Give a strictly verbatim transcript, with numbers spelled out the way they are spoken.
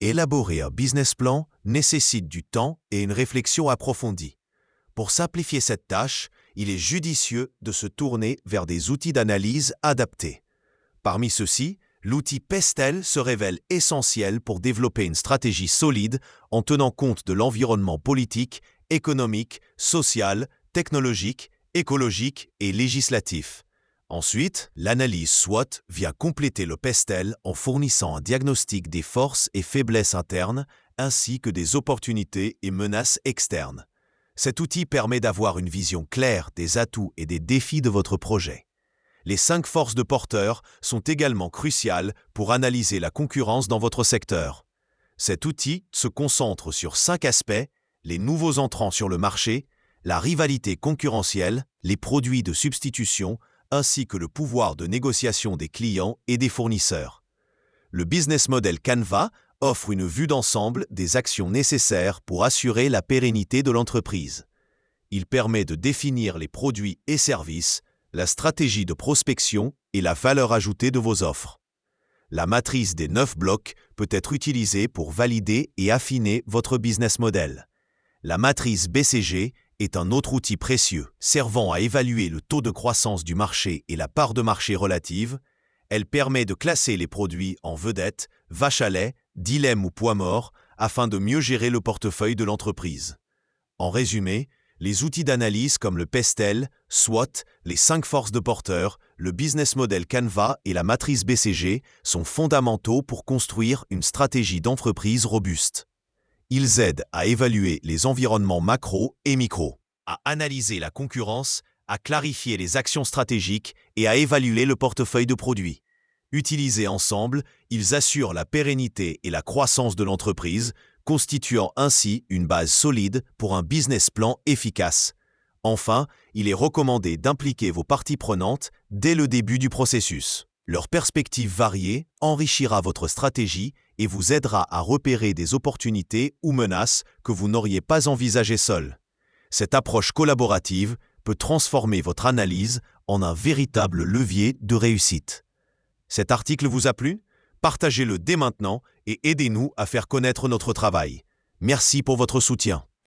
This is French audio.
Élaborer un business plan nécessite du temps et une réflexion approfondie. Pour simplifier cette tâche, il est judicieux de se tourner vers des outils d'analyse adaptés. Parmi ceux-ci, l'outil Pestel se révèle essentiel pour développer une stratégie solide en tenant compte de l'environnement politique, économique, social, technologique, écologique et législatif. Ensuite, l'analyse SWOT vient compléter le Pestel en fournissant un diagnostic des forces et faiblesses internes ainsi que des opportunités et menaces externes. Cet outil permet d'avoir une vision claire des atouts et des défis de votre projet. Les cinq forces de porteurs sont également cruciales pour analyser la concurrence dans votre secteur. Cet outil se concentre sur cinq aspects: les nouveaux entrants sur le marché, la rivalité concurrentielle, les produits de substitution, ainsi que le pouvoir de négociation des clients et des fournisseurs. Le business model Canva offre une vue d'ensemble des actions nécessaires pour assurer la pérennité de l'entreprise. Il permet de définir les produits et services, la stratégie de prospection et la valeur ajoutée de vos offres. La matrice des neuf blocs peut être utilisée pour valider et affiner votre business model. La matrice B C G est un autre outil précieux, servant à évaluer le taux de croissance du marché et la part de marché relative. Elle permet de classer les produits en vedettes, vaches à lait, dilemme ou poids mort, afin de mieux gérer le portefeuille de l'entreprise. En résumé, les outils d'analyse comme le Pestel, SWOT, les cinq forces de porteurs, le business model Canva et la matrice B C G sont fondamentaux pour construire une stratégie d'entreprise robuste. Ils aident à évaluer les environnements macro et micro, à analyser la concurrence, à clarifier les actions stratégiques et à évaluer le portefeuille de produits. Utilisés ensemble, ils assurent la pérennité et la croissance de l'entreprise, constituant ainsi une base solide pour un business plan efficace. Enfin, il est recommandé d'impliquer vos parties prenantes dès le début du processus. Leur perspective variée enrichira votre stratégie et vous aidera à repérer des opportunités ou menaces que vous n'auriez pas envisagées seul. Cette approche collaborative peut transformer votre analyse en un véritable levier de réussite. Cet article vous a plu? Partagez-le dès maintenant et aidez-nous à faire connaître notre travail. Merci pour votre soutien.